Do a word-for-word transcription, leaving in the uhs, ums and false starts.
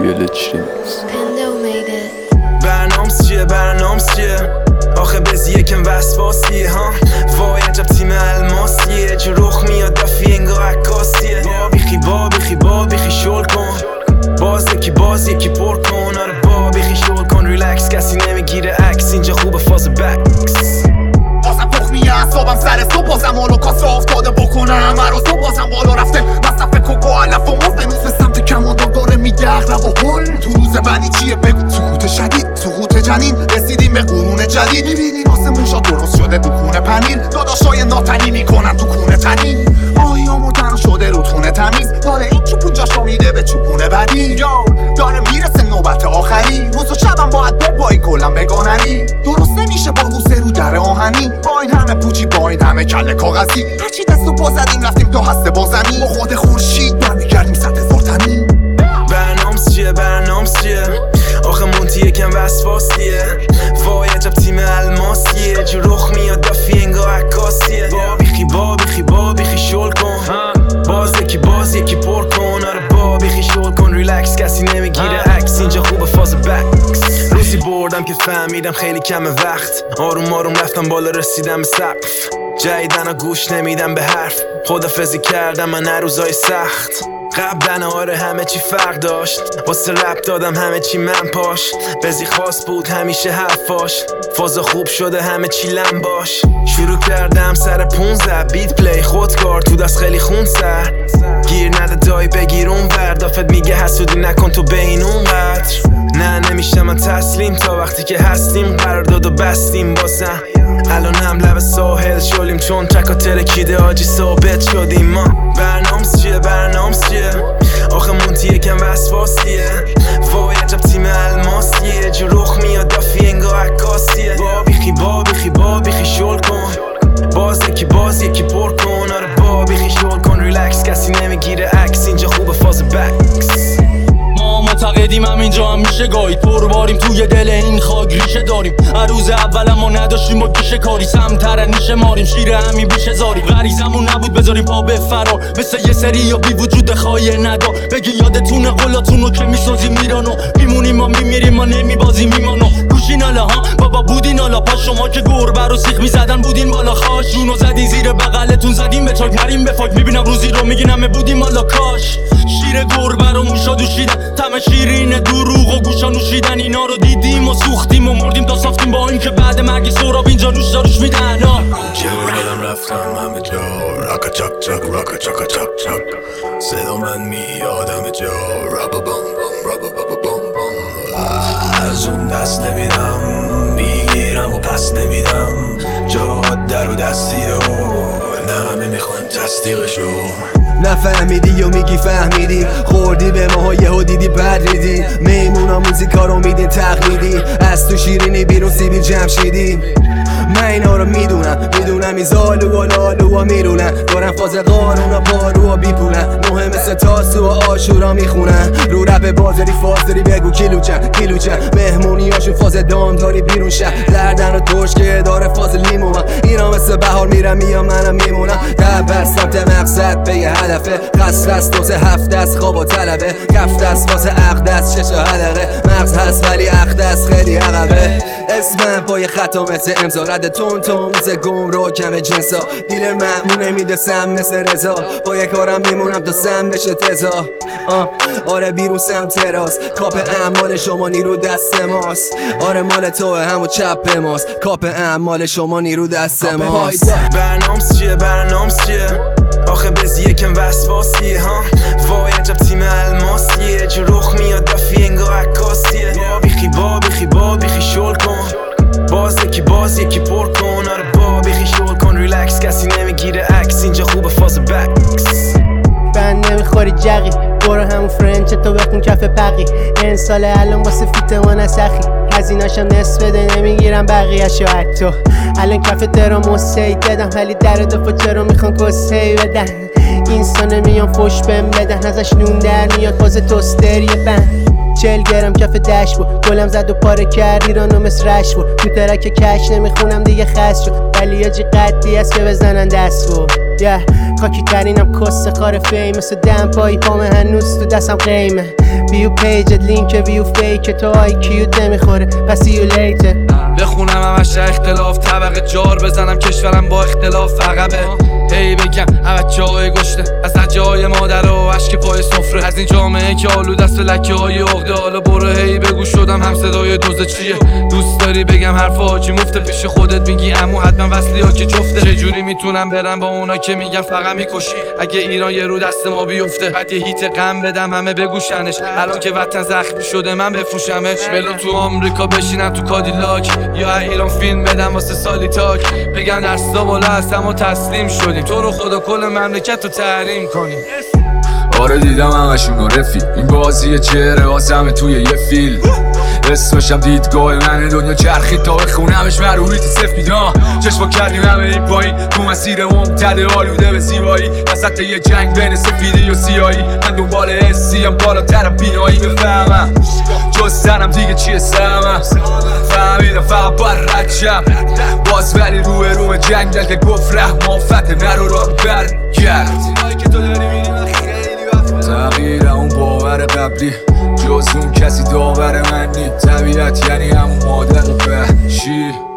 Village Remix. برنامس چیه برنامس چیه آخه بزی یکم وسواسیه ها وای عجب تیم الماسیه جو رخ میاد دفی انگاه عکاسیه با بیخی با بیخی با بیخی شل کن باز یکی باز یکی پر کن آره با بیخی شل کن ریلکس کسی نمیگیره عکس اینجا خوبه فاز بکس بازم پخ میه صابم سر صبح بازم حالا کاسه افتاده بکنم هر روز بازم بالا رفته مصرف کوکو علف و مز بنوز به سمت کماندار داره میگه اغلب و هل تو روز بعدی چیه بگو سقوط شدید سقوط جنین رسیدیم به قرون جدید میبینی واسه موشا درست شده تو خونه پنیر داداشای ناتنی میکنن تو خونه تنین آیا مردن شده رودخونه تمیز داره این چوپون جاشو میده به چوپونه بعدی یا داره میرسه نوبت آخری روز و شبم باید ببایی کلم بگاننی درست نمیشه با بوسه رو در آهنی با این همه پوچی با این همه کله کاغذی هرچی دست و پا زدیم رفتیم تو هسته با زمین با خود خورشید برمیگردیم صد هزار تنین برنامس چیه برنامس چیه آخه مونتی یکم وسواسیه وای عجب تیم الماسیه جو رخ میاد دفی انگاه عکاسیه با بیخی با بیخی با بیخی شل کن باز یکی باز یکی پر کن آره با بیخی شل کن ریلکس کسی نمیگیره عکس اینجا خوبه فاز بکس روزی بردم که فهمیدم خیلی کم وقت آروم آروم رفتم بالا رسیدم به سقف جدیدن گوش نمیدم به حرف خدافزی کردم من هر روزای سخت قبلا آره همه چی فرق داشت واسه رپ دادم همه چی من پاش بزی خاص بود همیشه حرفاش فازا خوب شده همه چی لم باش شروع کردم سر پونزده بیت پلی خودکار تو دست خیلی خون سر گیر نده دایی بگیر اون وردافت میگه حسودی نکن تو بین اون قدر نه نمیشم من تسلیم تا وقتی که هستیم قرار داد و بستیم باسم الان هم لب ساحل شلیم چون تکا ترکیده آجی ثابت شدیم ما برنامس چیه برنامس چیه آخه مونتی یکم وسواسیه وای عجب تیم الماسیه جو رخ میاد دفی انگاه عکاسیه با بیخی با بیخی با بیخی شل کن باز یکی باز یکی پر کن آره با بیخی شل کن ریلکس کسی نمیگیره عکس اینجا خوبه فاز بکس ما معتقدیم هم اینجا هم میشه گاهی پر باریم توی دل این خاک ریشه داریم هر روز اول ما نداشتیم با کشه کاری سمتر نیشه ماریم شیر همین بیشه زاریم غریزمون نبود بذاریم پا به فرار مثل یه سری یا بی وجود خواهی ندا بگی یادتونه قولاتونو که میسازیم میرانو میمونیم ما میمیریم ما نمیبازیم میمانو گوشین حالا ها بابا بودین حالا پا شما که گربه رو سیخ میزدن بودین بالا خاش جونو زدین زیر بغلتون زدیم به چاک نریم به فاک میبینم روزی رو میگین همه بودیم حالا کاش شیر گربه رو موشا دوشیدن تم شیرین دروغ و گوشا نوشیدن اینا رو دیدیم و سوختیم و مردیم تا ساختیم با این که بعد مرگی سراب اینجا روش داروش میدن چه بردم رفتم همه جا راکا چک چک راکا چکا چک چک صدا من میادم جا رابا بام بام رابا بابا بام بام از اون دست نمیدم میگیرم و پس نمیدم جا در و دستیه و نه همه میخوان تصدیقشو نفهمیدی و میگی فهمیدی خوردی به ماها یهو دیدی پریدی میمونا موزیکا رو میدین تقلیدی از تو شیرینی بیرون سیبیل جمشیدی من اینا رو میدونم میدونم این زالو و لالو ها میرونن دارن فاز قانون و پارو و بیپولن مهم مثل تاسو و آشورا میخونن رو رپ بازاری فاز داری بگو کیلو چند کیلو چند مهمونی هاشون فاز دام داری بیرون شهر دردن و توش که داره فاز لیمو من اینا مثل بهار میرم میام منم میمونم دبر سمت مقصد به یه هدفه قصد است دوزه هفت از خواب و طلبه کفت است واسه عقد است شش حلقه مغز هست ولی عقد است خیلی عقبه اسمم پای خطا مثل امضا رد تون تون مثل گم رو کم جنسا دیلر مهمون نمیده سم مثل رضا با یه کارم میمونم تا سم بشه تزا آه آره بیرون سم تراس کاپ اعمال شما نیرو دست ماست آره مال توه همو چپ ماست کاپ اعمال شما نیرو دست ماست برنامس چیه برنامس چیه آخه بزی یکم وسواسیه ها وای عجب تیم الماسیه جو رخ میاد دفی انگاه عکاسیه با بیخی با بیخی با بیخی شل کن باز یکی باز یکی پر کن آره با بیخی شل کن ریلکس کسی نمیگیره عکس اینجا خوبه فاز بکس بند نمیخوری جقی برو همون فرنچ تو بخون کف پقی این سال الان واسه فیت ما نسخی هزیناشم نصف بده نمیگیرم بقیه‌شو حتی الان کف درام مستید دادم ولی در دفعه چرا میخوان کسهی بدن این سانه میان فش بهم بدن ازش نون در میاد باز توستر یه بند چل گرم کف دشت بود گلم زد و پاره کرد ایرانو مثل رش بود تو ترک کش نمیخونم دیگه خست شد ولی یه جی قدی است که بزنن دست بود yeah. خاکی ترینم کس خار فیم مثل دم پایی پامه هنوز تو دستم قیمه بیو پیجت لینک بیو فیک تو آی کیوت نمیخوره پس یو لیتر بخونم همش اختلاف طبقه جار بزنم کشورم با اختلاف عقبه هی بگم بچه های گشته از لجه های مادر و عشق پای سفره از این جامعه که آلود دست لکه های عقده حالا برو هی بگو شدم هم صدای دوزه چیه دوست داری بگم حرف حاجی مفته پیش خودت میگی امو حتما وصلی ها که جفته چجوری میتونم برم با اونا که میگم فقط میکشی اگه ایران یه رو دست ما بیفته بعد یه هیت غم بدم همه بگوشنش الان که وطن زخمی شده من بفروشمش بلو تو آمریکا بشینم تو کادیلاک یا ایران فیلم بدم واسه سالی تاک بگم دستا بالا هستم و تسلیم شدیم تو رو خدا کل مملکت رو تحریم کنیم آره دیدم همشون رفیق این بازی چهره واسمه توی یه فیلم اسمشم دیدگاه من دنیا چرخی تا بخونمش مروحیت سفیدا چشما کردیم همه این پایین تو مسیر ممتد آلوده به زیبایی وسط یه جنگ بین سفیدی و سیایی من دنبال حسیم بالاتر بینایی بفهمم جز سرم دیگه چیه سرمم فهمیدم فقط باید رد شم باز ولی روی روی جنگل که گفت رحم آفته نرو را برگرد تغییر اون باور قبلی جز اون کسی داور من نی طبیعت یعنی همون مادر وحشی